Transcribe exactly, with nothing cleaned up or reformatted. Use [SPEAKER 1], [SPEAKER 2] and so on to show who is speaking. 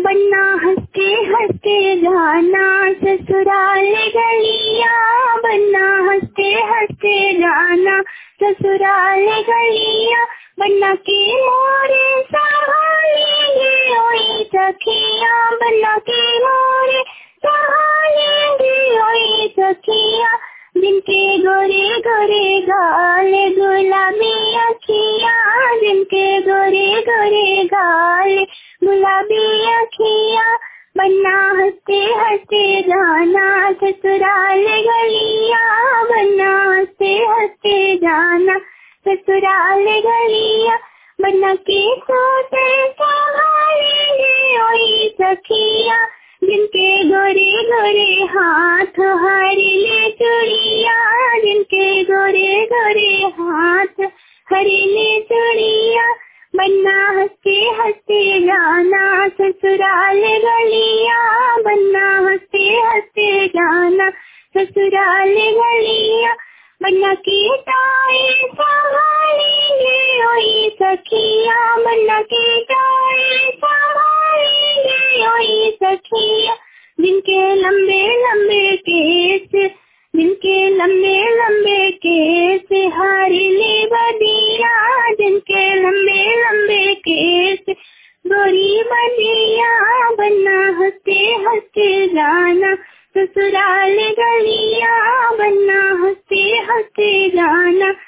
[SPEAKER 1] बनना हंसते हंसते जाना ससुराल गलिया, बनना हंसते हंसते जाना ससुराल गलिया, बनना के मोरे सहालेंगे ओई सखिया, बनना के मोरे सहालेंगे ओई सखिया, जिनके गोरे गोरे गाल गुलाबी अखिया, जिनके गोरे गोरे गाल गुलाबी अखिया, बनना हंसते हंसते जाना ससुराल गलिया, बनना हंसते हंसते जाना ससुराल गलिया, बनना के सोते सहालेंगे ओई सखिया, जिनके गोरे गोरे हाथ हरीले चूड़िया, जिनके गोरे गोरे हाथ हरीले चूड़िया, बनना हंसते हंसते जाना ससुराल गलिया, बनना हंसते हंसते जाना ससुराल गलिया, बनना के ताए सहालेंगे ओई सखिया, बनना के ताए सहालेंगे ओई सखिया, जिनके लंबे लंबे केस, जिनके लंबे लंबे केस हरीले बदिया, जिनके लंबे लंबे केस गोरी बदिया, बनना हंसते हंसते जाना ससुराल गलिया, बनना हंसते हंसते जाना